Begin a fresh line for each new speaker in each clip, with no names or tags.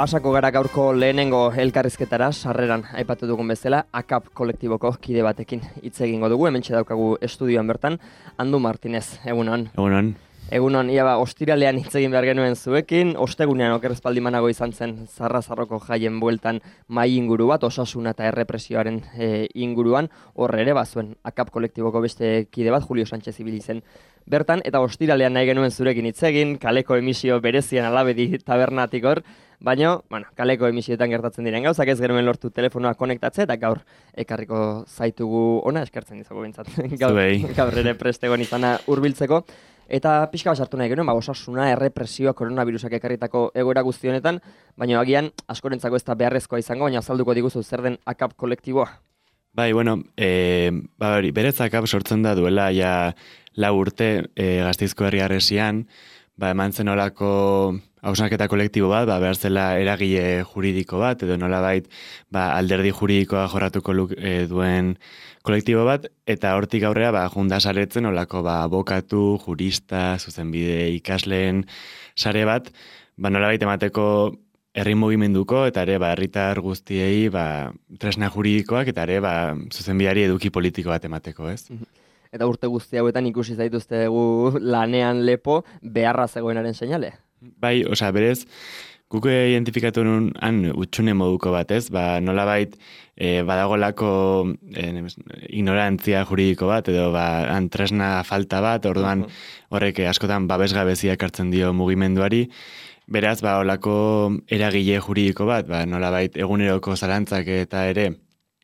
Pasako gara gaurko lehenengo elkarrizketara, sarreran aipatu dugun bezala, AKAP kolektiboko kide batekin hitz egingo dugu, hementxe daukagu estudioan bertan, Andu Martinez, egunon.
Egunon.
Egunon, ostiralean hitz egin behar genuen zuekin, ostegunean okerrezpaldimanago izan zen Zarrazarroko jaien bueltan mai inguru bat, osasuna eta errepresioaren inguruan, horre ere bazuen AKAP kolektiboko beste kide bat, Julio Sánchez ibili zen bertan, eta ostiralean nahi genuen zurekin hitz egin, kaleko emisio berezian alabedi tabernatik hor, baina, kaleko emisioetan gertatzen diren gauzak ez genuen lortu telefonoa konektatze, eta gaur ekarriko zaitugu ona, eskertzen dizugu bintzat, gaur ere prestegon izana hurbiltzeko. Eta pixka bat sartu nahi genuen, osasuna, errepresioa, koronavirusak ekarritako egoera guzti honetan, baina agian askorentzako ez da beharrezkoa izango, baina azalduko diguzu zer den AKAP kolektiboa.
Bai, berez AKAP sortzen da duela ja 4 urte Gasteizko herri harresian, eman zen olako hausnarketa kolektibo bat, behar zela eragile juridiko bat, edo nolabait alderdi juridikoa jorratuko duen kolektibo bat, eta hortik aurrera junda saretzen olako abokatu, jurista, zuzenbide ikasleen sare bat, nolabait emateko herri mugimenduko, eta ere herritar guztiei tresna juridikoak, eta ere zuzenbideari eduki politiko bat emateko, ez?
Eta urte guzti hauetan ikusi zaituztegu lanean lepo beharra zegoenaren seinale.
Bai, berez, guk identifikatu nun utxune moduko bat, ez? Nolabait badagolako ignorantzia juridiko bat, edo tresna falta bat, orduan horrek askotan babesgabeziak hartzen dio mugimenduari, beraz, olako eragile juridiko bat, nolabait eguneroko zalantzak eta ere,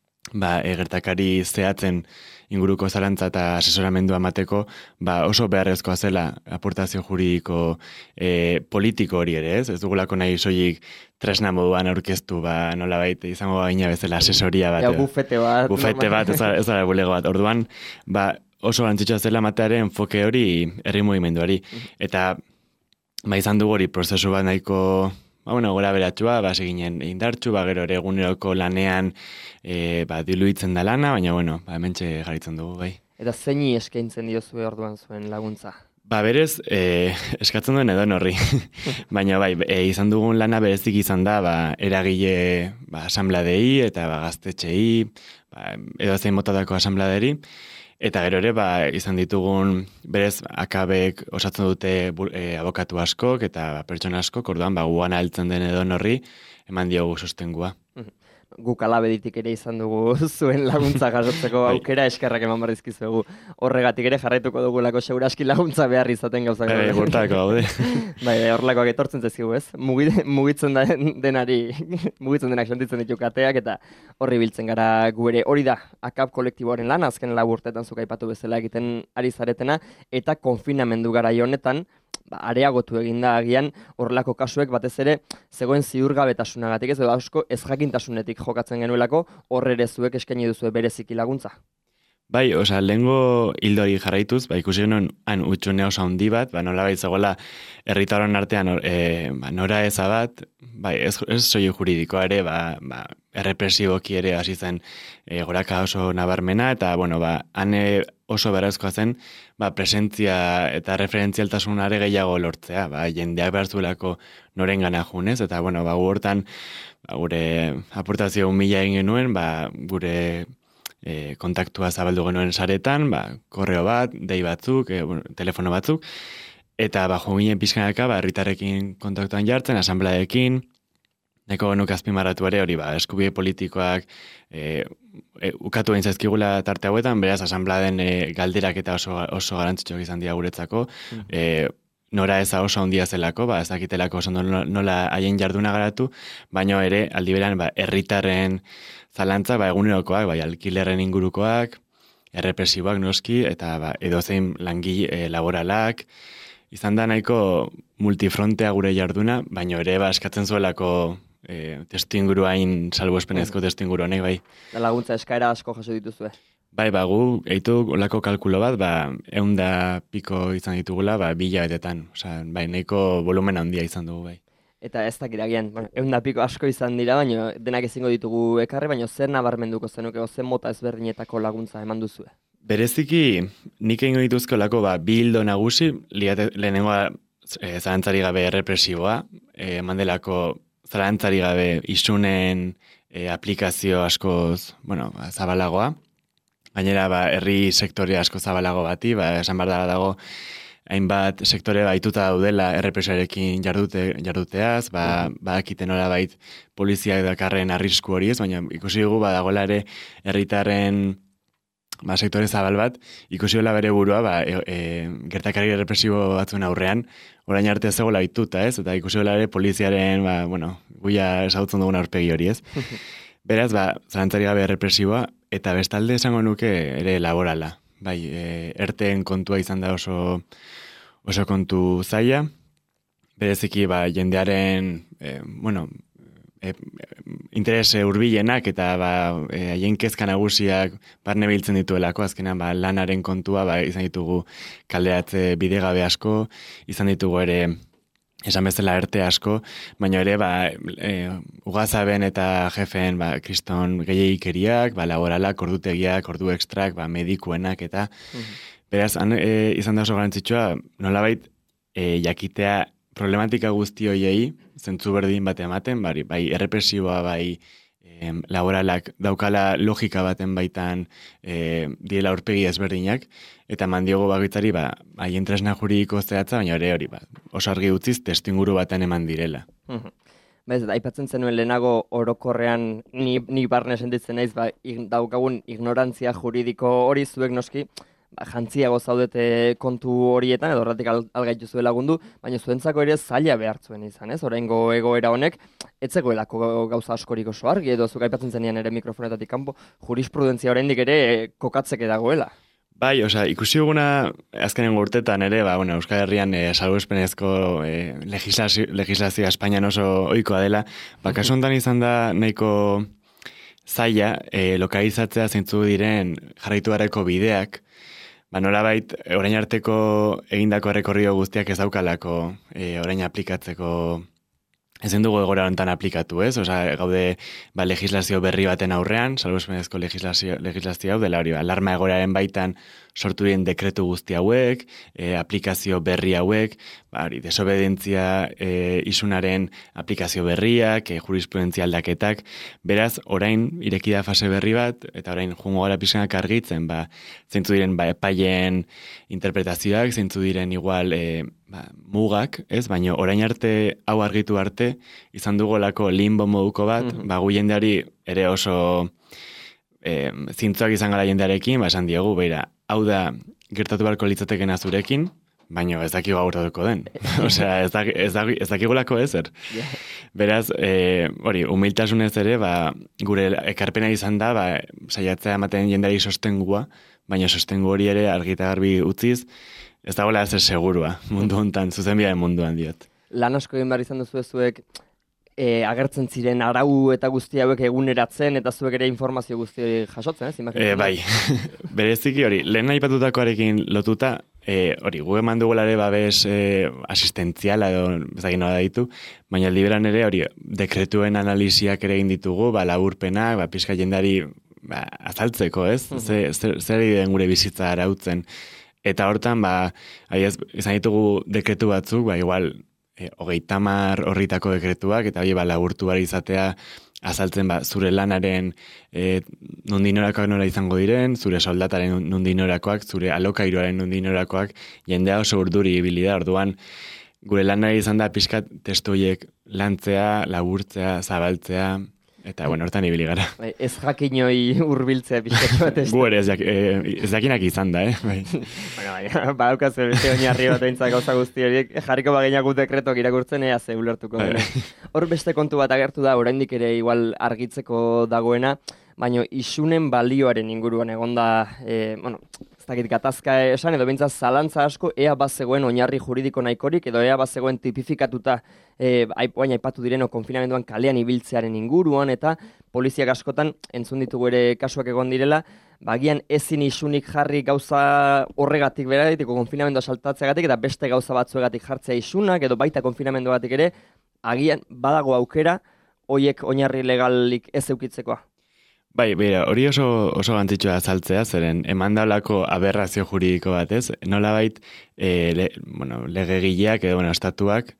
gertakari zehatzen inguruko zalantza eta asesoramendua emateko, oso beharrezkoa zela aportazio juridiko politiko hori ere, ez? Ez dugulako nahi soilik tresna moduan aurkeztu, nolabait izango baina bezala asesoria bat.
Bufete bat.
Bufete bat, ez da bulego bat. Orduan, oso gantzitsua zela matearen enfoke hori herri mugimenduari. Eta izan dugu hori prozesu bat nahiko gora beratxua, seginen indartxu, gero ere eguneroko lanean diluitzen da lana, baina hementxe jarritzen dugu, bai.
Eta zeini eskaintzen diozue orduan zuen laguntza?
Berez, eskatzen duen edon horri. Baina izan dugun lana berezik izan da, eragile asambladei eta gaztetxei, edo zein motatako asambladeri, eta gero ere, izan ditugun, berez, akabek osatzen dute abokatu askok eta pertsona askok, orduan, guana heltzen den edo horri, eman diogu sostengua.
Guk alabeditik ere izan dugu zuen laguntza jasotzeko aukera, eskerrak eman barrizkizuegu. Horregatik ere jarraituko dugulako seguraski laguntza behar izaten gauzak.
Gurtako gaude.
Horrelakoak etortzen zaizkigu, ez? Mugitzen denak sentitzen ditu kateak, eta horri biltzen gara gu ere. Hori da, AKAP kolektiboaren lan, azken 4 urtetan zuk aipatu bezala egiten ari zaretena, eta konfinamendu garai honetan, areagotu eginda agian horrelako kasuek batez ere zegoen ziurgabetasunagatik, ez edo asko ez jakintasunetik jokatzen genuelako, horre ere zuek eskaini duzue bereziki laguntza.
Bai, lehengo hildori jarraituz, ikusi genuen utxune oso handi bat, nolabait zegoela herritaron artean nora eza bat, ez soio juridikoa ere, errepresiboki ere hasi zen goraka oso nabarmena, eta han oso beharrezkoa zen presentzia eta referentzialtasunare gehiago lortzea, jendeak behar zuelako noren gana junez, eta hortan gure aportazio 1000 egin genuen, gure kontaktua zabaldu genuen saretan, korreo bat, dei batzuk, telefono batzuk, eta jo ginen pixkanaka, herritarrekin kontaktuan jartzen, asambladekin, neko genuk azpimarratu ere hori, eskubide politikoak ukatu egin zaizkigula tarte hauetan, beraz, asambladen galderak eta oso garantzitsuak izan dira guretzako, nora eza oso handia zelako, ez dakitelako oso nola haien jarduna garatu, baina ere, aldi beran, herritarren zalantza, egunerokoak, alkilerren ingurukoak, errepresiboak noski, eta edozein langile laboralak, izan da nahiko multifrontea gure jarduna, baina ere eskatzen zuelako testu inguruain salbuespenezko testu inguru honek, bai.
Da laguntza eskaera asko jaso dituzue.
Gu eitu olako kalkulo bat, 100 piko izan ditugula, 1000 betetan. Nahiko volumen handia izan dugu, bai.
Eta ez dakit agian, 100 piko asko izan dira, baina denak ezingo ditugu ekarri, baina zer nabarmenduko zenuke, zer mota ezberdinetako laguntza eman duzue?
Bereziki, nik egingo dituzko lako, bi hildo nagusi, lehenengoa zalantzari gabe errepresiboa, eman delako zalantzari gabe isunen aplikazio askoz, zabalagoa. Gainera, herri sektore asko zabalago bati, esan behar dago, hainbat sektore baituta daudela errepresioarekin jarduteaz, akiten nolabait poliziak dakarren arrisku hori ez, baina ikusi dugu badagoela ere herritarren sektore zabal bat, ikusi dola bere burua gertakari errepresibo batzuen aurrean, orain arte zegoela baituta ez, eta ikusi dola ere poliziaren, guia esautzen dugun aurpegi hori ez. Beraz, zalantzari gabe errepresiboa, eta bestalde esango nuke ere laborala. Bai, erteen kontua izan da oso kontu zaila. Bereziki, jendearen, interes hurbilenak eta haien kezka nagusiak barne biltzen dituelako, azkenan lanaren kontua izan ditugu kalderatze bidegabe asko, izan ditugu ere esan bezala erte asko, baina ere ugazaben eta jefeen kriston gehiagikeriak, laboralak, ordutegiak, ordu ekstrak, medikuenak eta beraz, izan da oso garantzitsua, nolabait jakitea problematika guzti hoiei, zentzu berdin bat ematen, bai errepresiboa, bai laboralak daukala logika baten baitan diela aurpegi ezberdinak, eta mandiogo bakoitzari haien tresna juridiko zehatza, baina hori oso argi utziz testuinguru baten eman direla.
Bez, aipatzen zenuen lehenago orokorrean ni barne sentitzen naiz, daukagun ignorantzia juridiko hori zuek noski, jantziago zaudete kontu horietan, edo horretik algaitu zuen lagundu, baina zuentzako ere zaila behartzuen izan, ez? Oraingo egoera honek, etzegoelako gauza askorik oso argi, edo zuk aipatzen zenean ere mikrofonetatik kanpo, jurisprudentzia oraindik ere kokatzeke dagoela.
Bai, ikusi duguna azkenengo urtetan ere, Euskal Herrian salbuespenezko legislazioa Espainian oso ohikoa dela, kasu honetan izan da nahiko zaila lokalizatzea zeintzu diren jarraitu beharreko bideak, nolabait, orain arteko egindako errekorrio guztiak ez daukalako orain aplikatzeko, ezin dugu egora honetan aplikatu, ez? Gaude legislazio berri baten aurrean, salbuespenezko legislazio hau dela hori, alarma egoeraren baitan sortu diren dekretu guzti hauek, aplikazio berri hauek, desobedentzia isunaren aplikazio berriak, jurisprudentzia aldaketak, beraz, orain irekida fase berri bat, eta orain jungo gara pixkanak argitzen, zeintzu diren epaien interpretazioak, zeintzu diren igual mugak, ez? Baina orain arte, hau argitu arte, izan dugolako limbo moduko bat, gu jendeari ere oso zintzoak izan gara jendearekin, esan diogu, hau da gertatu beharko litzatekena zurekin, baina ez dakigu aurratuko den. Ez dakigulako ezer. Beraz, humiltasunez ere, gure ekarpena izan da, saiatzea ematen jendeari sostengua, baina sostengu hori ere argita garbi utziz, ez dagoela ezer segurua, mundu hontan, zuzenbiaren munduan diot.
Lan asko egin behar izan duzu zuek, agertzen ziren arau eta guzti hauek eguneratzen, eta zuek ere informazio guzti jasotzen, ez?
Bai, bereziki hori, lehen aipatutakoarekin lotuta, gu eman dugula ere babes asistentziala edo ezagin nola ditu, baina liberan ere hori dekretuen analisiak ere egin ditugu, laburpenak, pixka jendari azaltzeko, ez? Zer den gure bizitza arautzen. Eta hortan, izan ditugu dekretu batzuk, igual, 30 horritako dekretuak, eta laburtu bari izatea azaltzen zure lanaren nondinorakoak nola izango diren, zure soldataren nondinorakoak, zure alokairuaren nondinorakoak, jendea oso urduri ibili da, orduan gure lanari izan da pixkat testu horiek lantzea, laburtzea, zabaltzea, eta hortan ibili gara.
Ez jakinoi hurbiltzea pixkatu bat ez.
Gu ere ez jakinak izan da,
Badaukaz beste oinarri bat eintzak gauza guzti horiek, jarriko bagainak dekretok irakurtzen ea ze ulertuko dena. Hor beste kontu bat agertu da, oraindik ere igual argitzeko dagoena, baina isunen balioaren inguruan egonda, ez dakit gatazka esan, edo bintzat zalantza asko, ea bazegoen oinarri juridiko nahikorik, edo ea bazegoen tipifikatuta oain aipatu direno konfinamenduan kalean ibiltzearen inguruan, eta poliziak askotan entzun ditugu ere kasuak egon direla, bagian ezin isunik jarri gauza horregatik beraitiko konfinamendua saltatzeagatik, eta beste gauza batzuegatik jartzea isunak, edo baita konfinamenduagatik ere, agian badago aukera, hoiek oinarri legalik ez eukitzekoa.
Bai, hori oso gantzitsua azaltzea, zeren emandaulako aberrazio juridiko batez, nolabait legegileak edo estatuak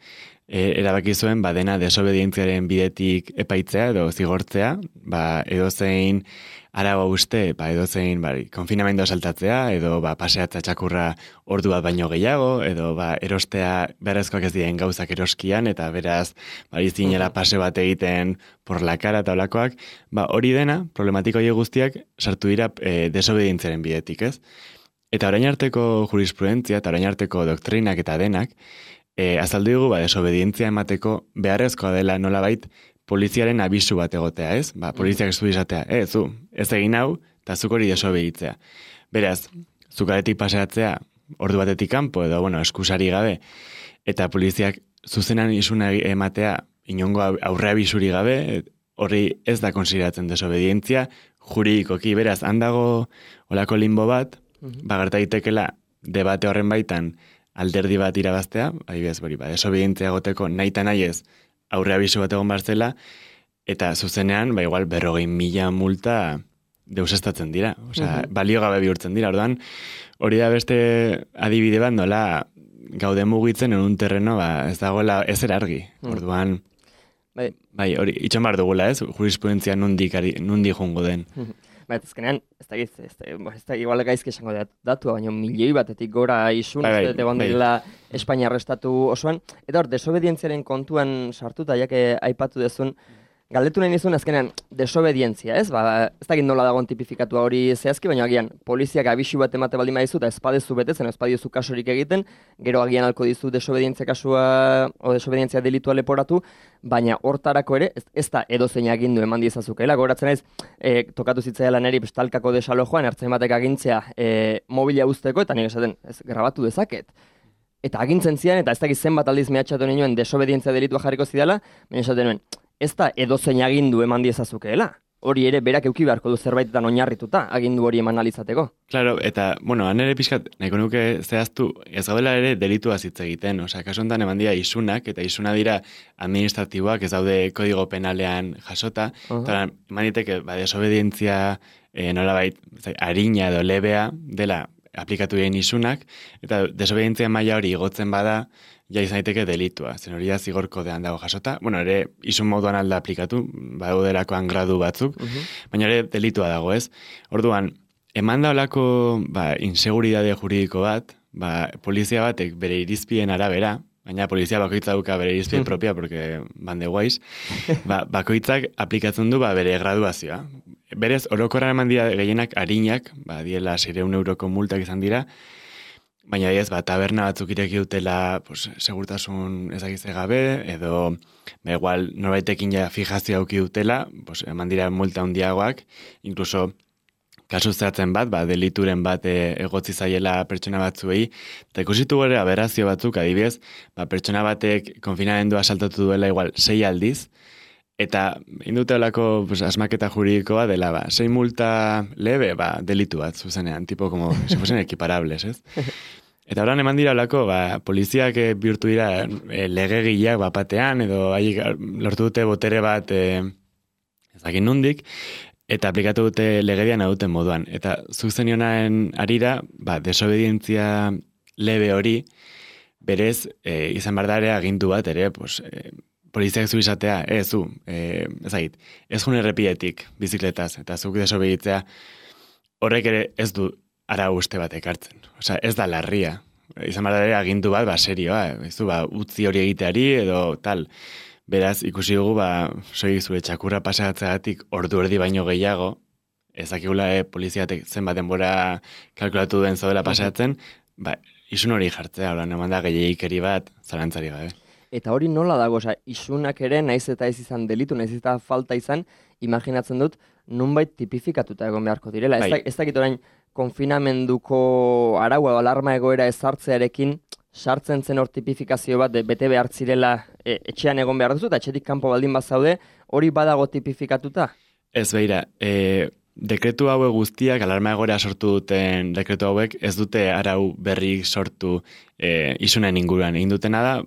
erabaki zuen dena desobedientziaren bidetik epaitzea edo zigortzea, edozein arau uste, edozein konfinamendua saltatzea, edo paseatza txakurra ordu bat baino gehiago, edo erostea beharrezkoak ez diren gauzak eroskian, eta beraz izinera pase bat egiten por la cara eta olakoak, hori dena, problematiko hori guztiak sartu dira desobedientziaren bidetik, ez? Eta orain arteko jurisprudentzia eta orain arteko doktrinak eta denak, azaldu dugu desobedientzia emateko beharrezkoa dela nolabait poliziaren abisu bat egotea, ez? Poliziak ez du izatea, ez egin hau, eta zuk hori desobeditzea. Beraz, zukaretik paseatzea, ordu batetik kanpo edo, eskusari gabe, eta poliziak zuzenan isuna ematea, inongo aurre abisuri gabe, hori ez da konsideratzen desobedientzia, juridikoki, beraz, handago olako limbo bat, gerta daitekela debate horren baitan alderdi bat irabaztea, adibidez, desobedientzia egoteko nahi eta nahi ez aurre abisu bat egon barzela, eta zuzenean, igual 40.000 multa deusestatzen dira. Osea, balio gabe bihurtzen dira. Orduan, hori da beste adibide bat, nola gaude mugitzen en un terreno, ez dagoela ezer argi. Orduan, hori, itxon bar dugula, ez? Jurisprudentzia nundik jungo den.
Azkenean, ez da igual gaizki esango datua, baina milioi batetik gora isun, egon dela Espainiar estatu osoan. Eta hor, desobedientziaren kontuan sartuta, jake aipatu dezun, galdetu nahi nizun azkenean desobedientzia, ez? Ez dakit nola dagoen tipifikatua hori zehazki, baina agian poliziak abisu bat emate baldin badizu, eta espadezu betetzen, espadezu kasurik egiten, gero agian alko dizu desobedientzia kasua, o desobedientzia delitua leporatu, baina hortarako ere, ez da edozein agindu eman diezazukeela. Goratzen ez, tokatu zitzaiala neri talkako desalojoan, ertzen batek agintzea mobila usteko, eta nire esaten, ez, grabatu dezaket. Eta agintzen zian, eta ez dakit zenbat aldiz mehatxatu nioen desobedientzia delitua jarriko zidala, baina esaten nuen, ez da edozein agindu eman diezazukeela. Hori ere berak euki beharko du zerbaitetan oinarrituta, agindu hori eman alizateko.
Claro, eta, han ere pixkat, nahiko nuke zehaztu, ez gaudela ere delitua hitz egiten. Osea, kasu honetan eman dira isunak, eta isuna dira administratiboak, ez daude kodigo penalean jasota, eta eman diteke, desobedientzia nolabait, arina edo lebea dela aplikatu diren isunak, eta desobedientzia maila hori igotzen bada, ja izan daiteke delitua, zen hori da zigor kodean dago jasota. Ere, isun moduan alda aplikatu, baduderakoan gradu batzuk, baina ere delitua dago, ez? Orduan, eman da olako inseguridade juridiko bat, polizia batek bere irizpien arabera, baina polizia bakoitza duka bere irizpien propia, porque bande guaiz, bakoitzak aplikatzen du bere graduazioa. Berez, orokorran eman dira gehienak arinak, diela 600 euroko multak izan dira, baina diez, taberna batzuk ireki dutela segurtasun ezagize gabe, edo igual norbaitekin ja fijazio auki dutela, eman dira multa handiagoak, inkluso kasu zehatzen bat, delituren bat egotzi zaiela pertsona batzuei, eta ikusitu gore aberrazio batzuk, adibidez, pertsona batek konfinamendua saltatu duela igual 6 aldiz, eta indutelako asmaketa juridikoa dela, 6 multa lebe, delitu bat, zuzenean, tipo como, se fuesen equiparables, ez? Eta horan eman dira olako, poliziak bihurtu dira legegileak batean, edo lortu dute botere bat ezakin nundik, eta aplikatu dute legedian aduten moduan. Eta zuzenionaen arira, desobedientzia lebe hori, berez, izan bardare agindu bat ere, poliziak zu izatea, ez jun errepidetik bizikletaz, eta zuk desobeditzea, horrek ere ez du ara uste bat ekartzen. Osea, ez da larria. Izan bardare agindu bat, serioa, ez du, utzi hori egiteari, edo tal. Beraz, ikusi dugu, soilik zure txakurra paseatzeagatik ordu erdi baino gehiago, ezakigula poliziatek zenbat denbora kalkulatu duen zaudela paseatzen, isun hori jartzea, horan eman da gehiagikeri bat, zalantzari gabe.
Eta hori nola dago, isunak ere, naiz eta ez izan delitu, naiz eta falta izan, imaginatzen dut, nunbait tipifikatuta egon beharko direla. Ez dakit orain, konfinamenduko araua o alarma egoera ezartzearekin, sartzen zen hor tipifikazio bat, bete behar zirela etxean egon behar duzu, eta etxetik kanpo baldin bazaude, hori badago tipifikatuta?
Ez beira, dekretu hauek guztiak, alarma egoera sortu duten dekretu hauek, ez dute arau berri sortu isunen inguruan. Egin dutena da,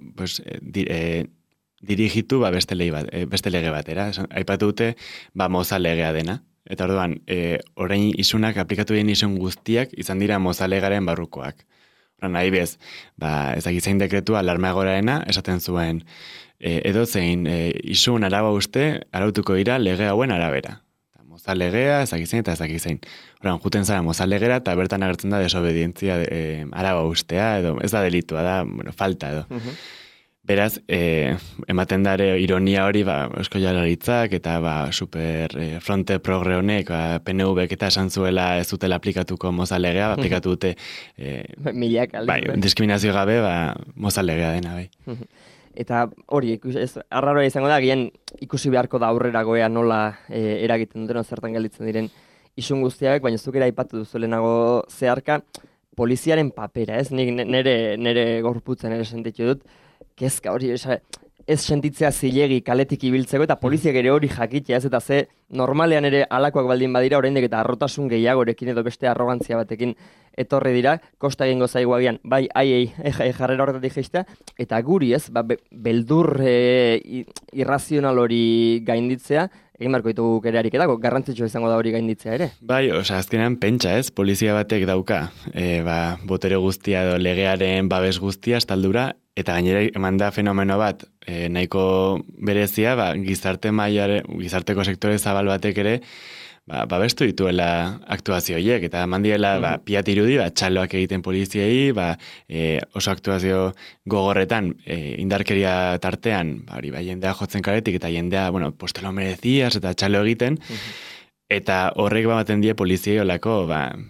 dirigitu beste lege batera. Aipatu dute, moza legea dena. Eta orduan, orain isunak aplikatu den isun guztiak izan dira moza legaren barrukoak. Nahi bez, ezagizein dekretua alarma egoraena esaten zuen edozein isun araba uste arautuko dira lege hauen arabera. Mozal legea, ezagizein eta ezagizein. Horan, juten zara mozal legera eta bertan agertzen da desobedientzia araba ustea, edo ez da delitua, da falta edo. Beraz, ematen dare ironia hori, Eusko Jaurlaritzak eta super fronte progre honek, PNV-ek eta esan zuela ez dutela aplikatuko mozal legea, aplikatu dute
milak alde.
Diskriminazio gabe, mozal legea dena, bai.
Eta hori, arraroa izango da, gian ikusi beharko da aurreragoea nola eragiten duten, zertan gelditzen diren isun guztiak, baina zuk ere aipatu duzu lehenago zeharka, poliziaren papera, ez? Nik nere gorputzen ere sentitu dut, kezka hori, ez sentitzea zilegi kaletik ibiltzeko, eta poliziak ere hori jakitea, ez? Eta ze normalean ere alakoak baldin badira, oraindik eta arrotasun gehiagorekin edo beste arrogantzia batekin etorri dira, kosta egingo zaigu agian, bai, jarrera horretatik jeistea, eta guri ez, beldur irrazional hori gainditzea, egin marko ditugu ere ariketako, garrantzitsua izango da hori gainditzea ere.
Bai, azkenean pentsa ez, polizia batek dauka, botere guztia edo legearen babes guztia estaldura, eta gainera eman da fenomeno bat, nahiko berezia, gizarteko sektore zabal batek ere, babestu dituela aktuazio horiek, eta eman diela piat irudi, txaloak egiten poliziei, oso aktuazio gogorretan, indarkeria tartean, jendea jotzen karetik, eta jendea, pues te lo merecías, eta txalo egiten, eta horrek bamaten die poliziei olako,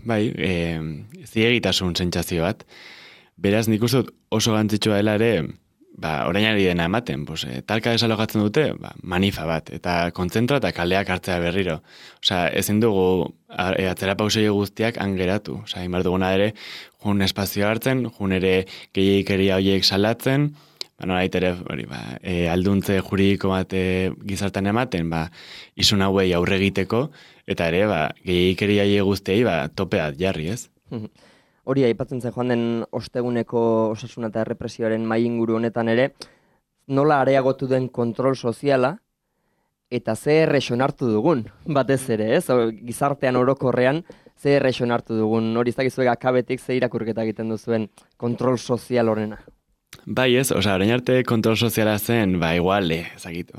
ziegitasun sentsazio bat. Beraz, nik uste oso gantzitsua dela ere, orainari dena ematen, talka desalogatzen dute, manifa bat, eta kontzentra eta kaleak hartzea berriro. Ezin dugu atzera pausei guztiak angeratu. Imar duguna ere, jun espazio hartzen, jun ere gehiagikeria horiek salatzen, nolait ere, alduntze juridiko bat gizartan ematen, isun hauei aurre egiteko, eta ere, gehiagikeria horiek guztiei, topeat jarri, ez?
Hori aipatzen zen joan den osteguneko osasuna eta errepresioaren mahai inguru honetan ere, nola areagotu den kontrol soziala, eta ze erresonartu dugun, batez ere, ez? Gizartean orokorrean, ze erresonartu dugun, hori izakizuek akabetik ze irakurketa egiten duzuen kontrol sozial horrena.
Bai ez, orain arte kontrol soziala zen, igual, ezagit,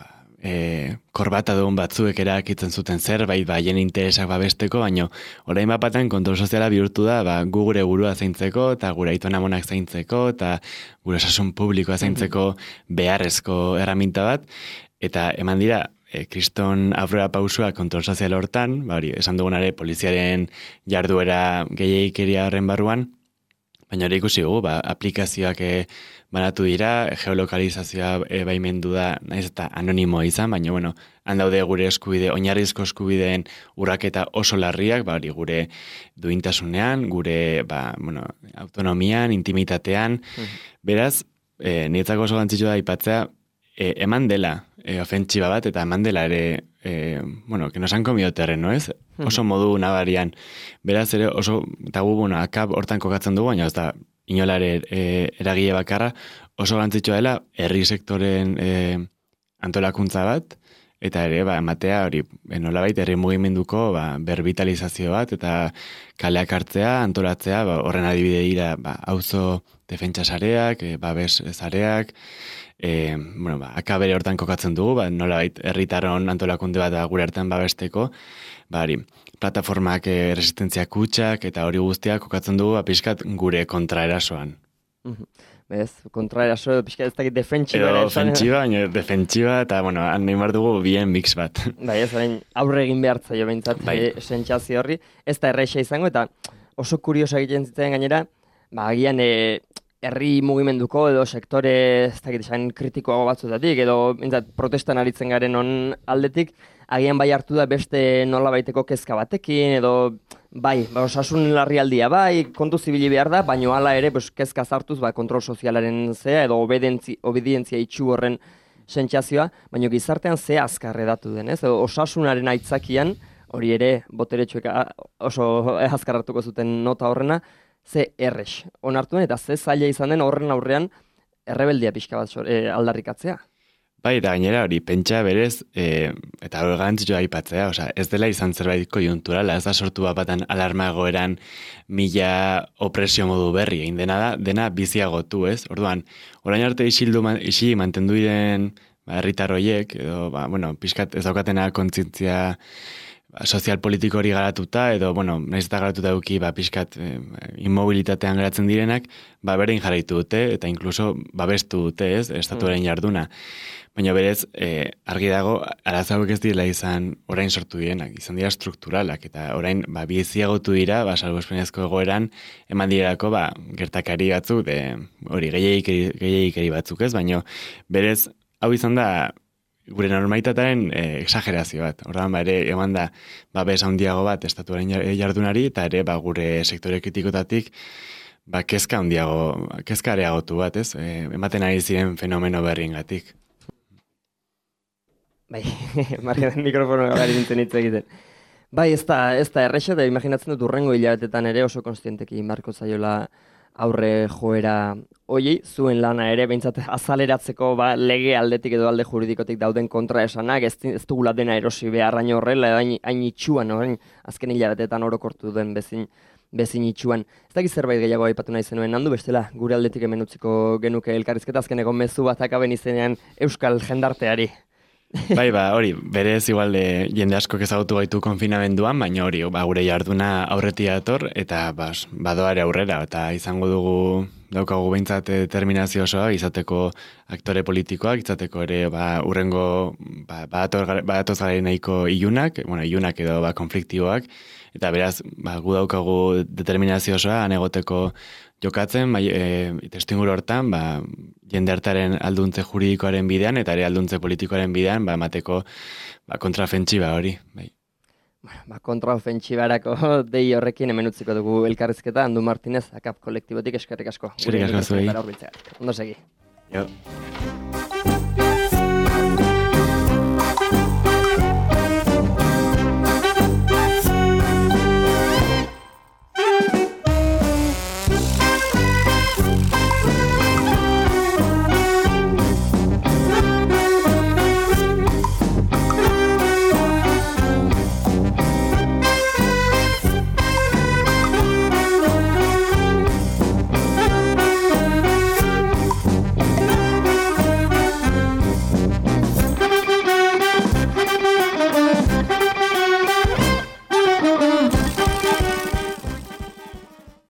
korbata duen batzuek erakitzen zuten zerbait, haien interesak babesteko, baino orain bapatan kontrol soziala bihurtu da, gu gure burua zaintzeko, eta gure aitona monak zaintzeko, eta gure osasun publikoa zaintzeko beharrezko erraminta bat, eta eman dira, kriston aurrera pausua kontrol sozial hortan, esan dugunare poliziaren jarduera gehiagikeria horren barruan, baina hori ikusi dugu, aplikazioak banatu dira, geolokalizazioa baimendu da, naiz eta anonimoa izan, baina, handaude gure eskubide, oinarrizko eskubideen urraketa oso larriak, gure duintasunean, gure, autonomian, intimitatean, beraz, niretzako oso gantzitsua da aipatzea, eman dela ofentsiba bat, eta eman dela ere, que nos han comido terreno, ez? Oso modu nabarian. Beraz ere, oso, eta gu, akab hortan kokatzen dugu, baina ez da, inolare eragile bakarra, oso gantzitsua dela, herri sektoren antolakuntza bat, eta ere, ematea hori, nolabait, herri mugimenduko berbitalizazio bat, eta kaleak hartzea, antolatzea, horren adibide dira, auzo defentsa sareak, babes sareak, akabere hortan kokatzen dugu, nolabait, herritaron antolakunde bat gure hartan babesteko, plataformak resistentzia kutsak, eta hori guztiak kokatzen dugu, pixkat gure kontraerasoan.
Ez, kontraeraso, pixka ez dakit defentsiba.
Edo defentsiba, eta, han nahi dugu bien mix bat.
Ez, aurre egin behartza jo behintzat, sentsazio horri, ez da erreixa izango, eta oso kuriosa egiten zitzen gainera, agian herri mugimenduko edo sektore, ez dakit esan kritikoago batzutatik, edo protestan aritzen garen on aldetik, agian bai hartu da beste nolabaiteko kezka batekin, edo osasun larrialdia kontu zibili behar da, baina hala ere kezka zartuz kontrol sozialaren zea, edo obedientzia itxu horren sentsazioa, baina gizartean ze azkar edatu den, ez? Osasunaren aitzakian, hori ere boteretsuek oso azkar hartuko zuten nota horrena, ze errex onartu den, eta ze zaila izan den horren aurrean errebeldia pixka bat aldarrikatzea.
Bai, eta gainera hori, pentsa berez, eta hori garantzitsua aipatzea, ez dela izan zerbait konjunturala, ez da sortu bapatan alarma egoeran mila opresio modu berri, egin dena biziagotu, ez? Orduan, orain arte isili mantendu diren herritar horiek, edo, pixkat ez daukatena kontzientzia sozial politiko hori garatuta, edo, nahiz eta garatuta eduki, pixkat inmobilitatean geratzen direnak, berein jarraitu dute, eta inkluso babestu dute, ez, estatuaren jarduna. Baina berez, argi dago, arazo hauek ez direla izan orain sortu direnak, izan dira strukturalak, eta orain biziagotu dira, salbuespenezko egoeran, eman direlako gertakari batzuk, hori gehiagikeri batzuk ez, baina berez, hau izan da, gure normalitatearen exagerazio bat. Ordan ere eman da babes handiago bat estatuaren jardunari eta ere gure sektore kritikotatik kezka areagotu bat, ez? Ematen ari ziren fenomeno berriengatik.
Bai, Marian mikrofonoa gari nintzen hitz egiten. Bai, ez da erresa, da imaginatzen dut urrengo hilabetetan ere oso konstienteki marko zaiola aurre joera hoiei, zuen lana ere, behintzat azaleratzeko lege aldetik edo alde juridikotik dauden kontraesanak, ez dugula dena erosi beharraino horrela, hain itxuan, azken hilabetetan orokortu den bezin itxuan. Ez dakit zerbait gehiago aipatu nahi zenuen, handu bestela, gure aldetik hemen utziko genuke elkarrizketa azkeneko mezu bat akaben izenean euskal jendarteari.
Bai, hori, berez igual jende asko ezagutu gaitu konfinamenduan, baina hori, gure jarduna aurretik dator, eta badoare aurrera, eta izango daukagu behintzat determinazio osoa, izateko aktore politikoak, izateko ere urrengo badatoz garen nahiko ilunak edo konfliktiboak, eta beraz, gu daukagu determinazio osoa, anegoteko jokatzen, testinguru hortan, jende hartaren alduntze juridikoaren bidean, eta ere alduntze politikoaren bidean, emateko kontraofentsiba hori.
Kontraofentsibarako dei horrekin hemen utziko dugu elkarrizketa, Andu Martinez, AKAP kolektibotik eskerrik asko.
Eskerrik asko zuei.
Ondo segi.
Jo.